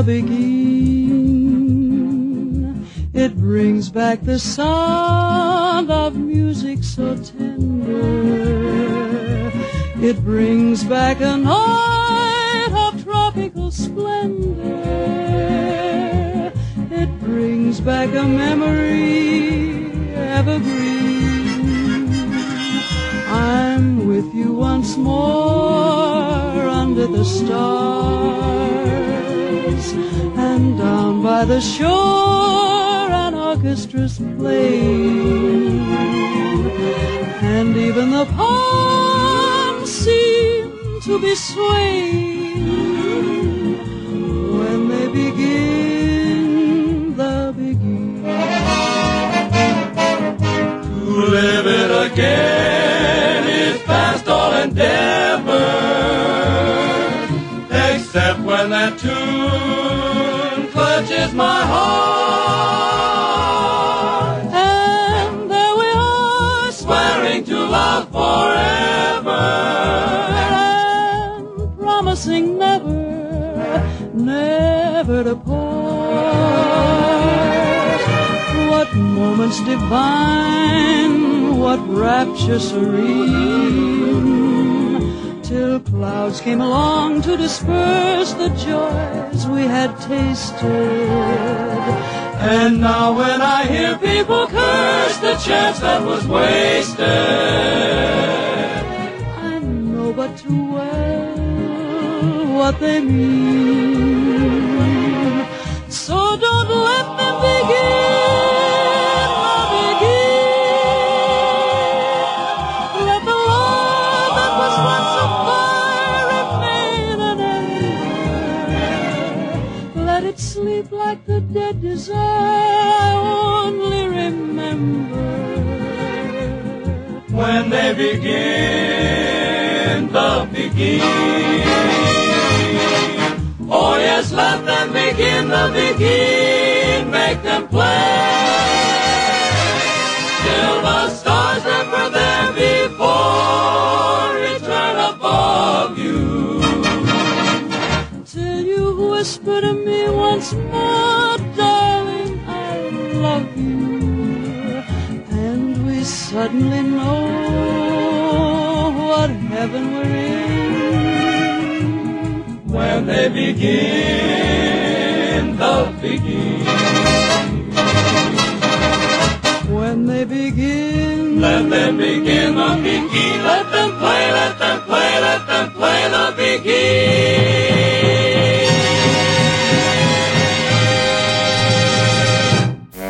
begin, it brings back the sound of music so tender. It brings back a night of tropical splendor. It brings back a memory evergreen. I'm with you once more under the stars, and down by the shore an orchestra's playing, and even the palms seem to be swaying when they begin the beginning. To live it again is past all endeavor, except when that tune clutches my heart, And there we are, swearing to love forever, and promising never, never to part. What moments divine, what rapture serene, till clouds came along to disperse the joys we had tasted. and now when I hear people curse the chance that was wasted, I know but too well what they mean. So don't let them begin, let the love that was once a fire remain an ember. Let it sleep like the dead desire I only remember. when they begin the begin. Oh yes, let them begin the begin, make them play till the stars remember them before return above you. Till you whisper to me once more, darling, I love you, and we suddenly know what heaven we're in. When they begin the begin, When they begin, let them begin the begin, let them play, let them